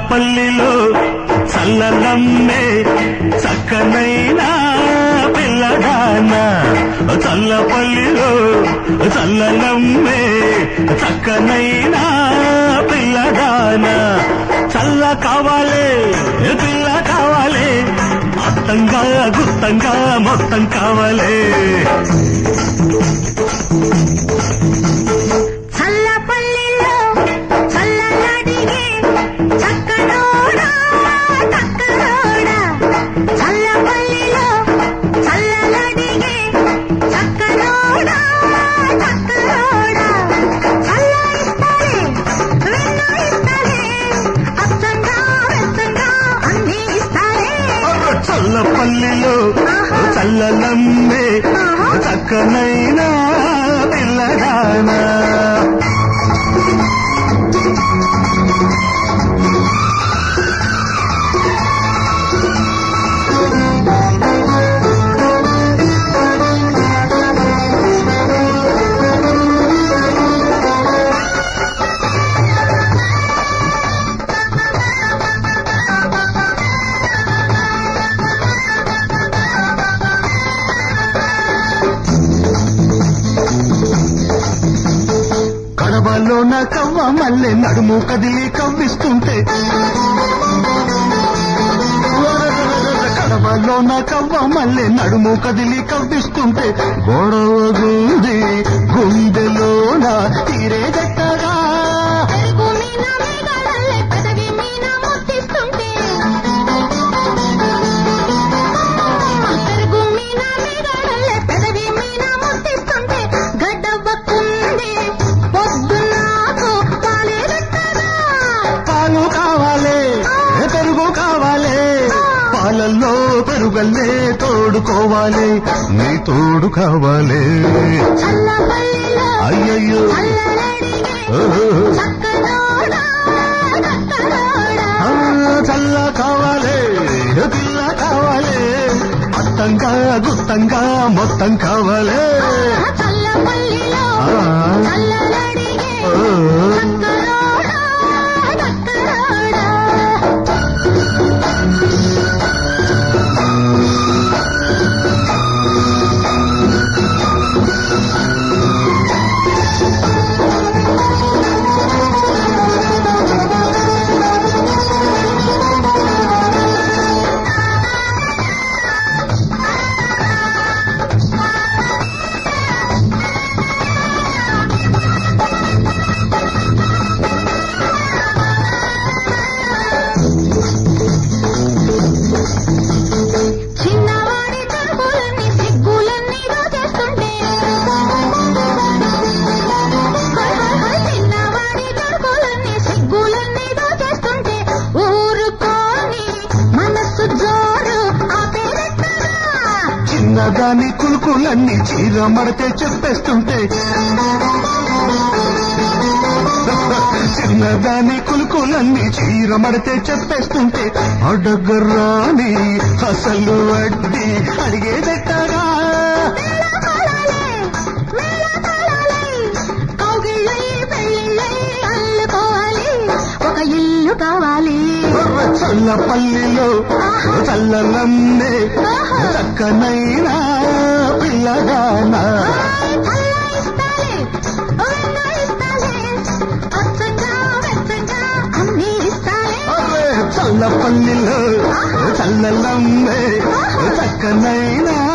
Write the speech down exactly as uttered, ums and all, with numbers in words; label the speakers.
Speaker 1: చల్లపల్లిలో చల్లలమ్మే చక్కనైనా పిల్లగాన చల్లపల్లిలో చల్లలమ్మే చక్కనైనా పిల్లగాన చల్ల కావాలే పిల్ల కావాలే అత్తంగా గుత్తంగా మొత్తం కావాలే చల్లపల్లిలో చల్లలమ్మే చక్కనైనా పిల్లగానా కడవలోన కవ్వ మల్లె నడుము కదిలి కవ్విస్తుంటే కడవలోన కవ్వ మల్లె నడుము కదిలి కవ్విస్తుంటే గొడవగుంది గుండెలోన తీరేదెట్టగా పాలల్లో పెరుగల్లే తోడుకోవాలి నీ తోడు కావాలి అయ్యయ్యో చల్ల కావాలి పిల్ల కావాలి అత్తంగా గుత్తంగా మొత్తం కావాలి చిన్నదాని కులుకులన్నీ చీర మడితే చెప్పేస్తుంటే చిన్నదాని కులుకులన్నీ చీర మడితే చెప్పేస్తుంటే అడగరాని అసలు వడ్డీ అడిగేదెట్టగా ఒక ఇల్లు కావాలి చల్లపల్లిలో చల్లలమ్మే చక్కనైనా పిల్లగానా చల్లపల్లిలో చల్లలమ్మే చక్కనైనా